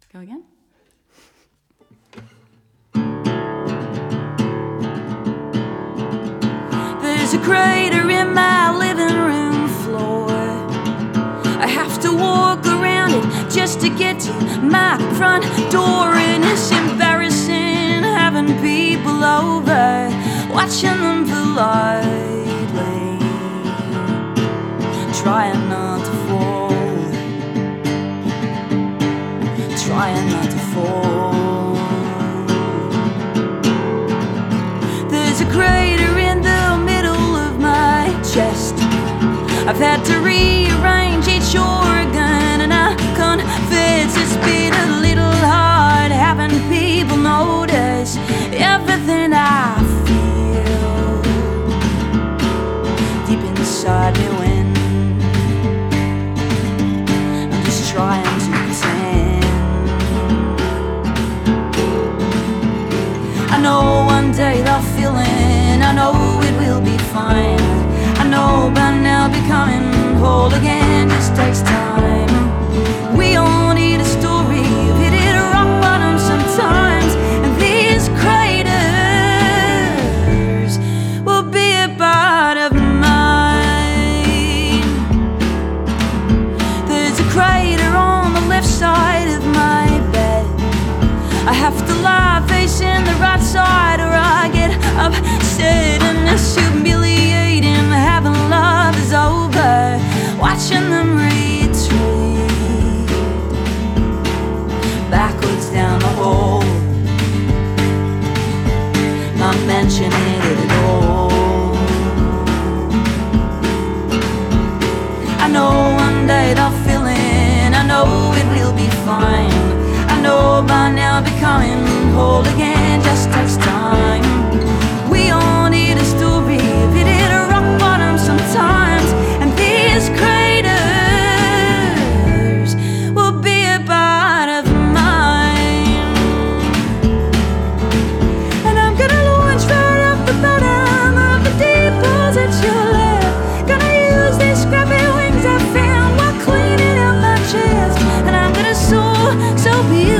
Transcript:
Go again. There's a crater in my living room floor. I have to walk around it just to get to my front door. And it's embarrassing having people over, watching them politely, trying not to fall, trying not to fall. There's a crater in the middle of my chest. I've had to rearrange each organ, and I confess it's been a little hard having people notice everything I feel deep inside me when I'm just trying to pretend. I know one day they'll fill in, I know it will be fine. I know by now becoming whole again just takes time. We all need a story of hitting rock bottom sometimes, and these craters will be a part of mine. There's a crater on the left side of my bed. I have to lie facing the right side or I get upset, and it's humiliating having love is over, watching them retreat backwards down the hole, not mentioning it at all. I know one day they'll fill in, I know it will be fine. I know by now becoming whole again just takes time. We all need a story of hitting a rock bottom sometimes, and these craters will be a part of mine. And I'm gonna launch right off the bottom of the deep pools that you left. Gonna use these scrappy wings I found while cleaning out my chest, and I'm gonna soar so beautiful